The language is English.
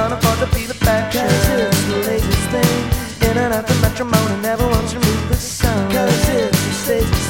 can't afford to be the fashion. Cause it's the latest thing. In and out the matrimony, never wants to meet the sun. Cause it's the stage